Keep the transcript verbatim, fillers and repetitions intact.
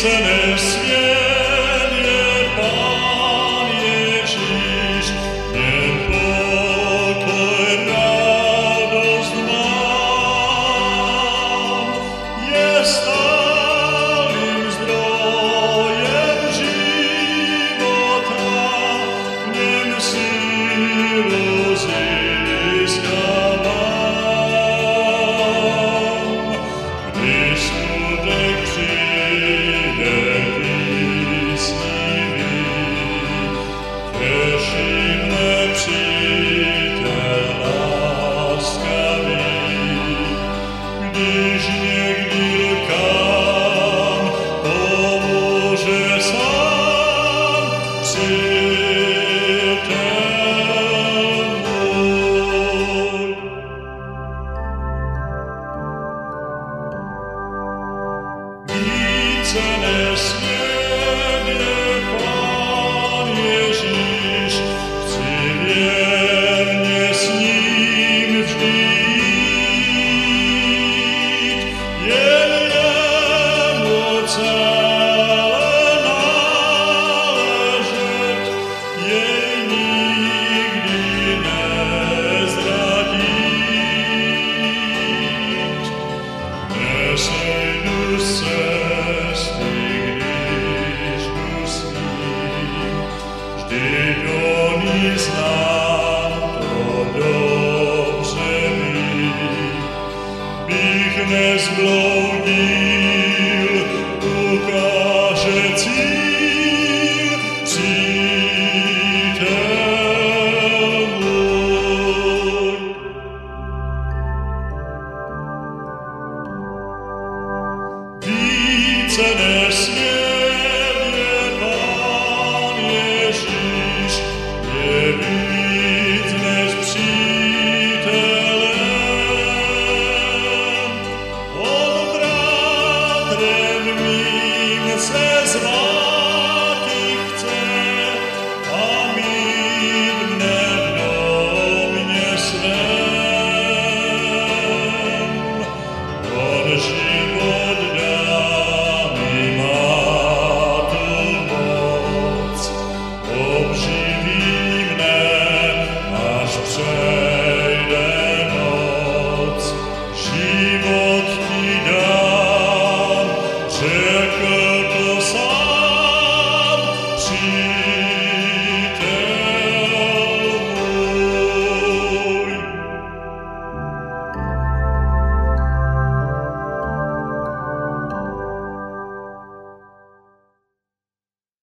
Více než svět je Pán Ježíš, jen pokoj, radost mám. Je stálým zdrojem života, v něm sílu získávám. Když smutek přijde tísnivý, těší mne přítel láskavý. Když někdy lkám, pomůže sám přítel můj. Více než svět je Pán Ježíš, chci věrně s ním vždy jít, jen jemu celé náležet, jej nikdy nezradit. Nesejdu z cesty, když jdu s ním, vždyť on ji znám, to dobře ví. Bych nezbloudil, ukáže cíl, přítel můj. Více než svět je Pán Ježíš, je víc než přítelem. On bratrem mým se zvá,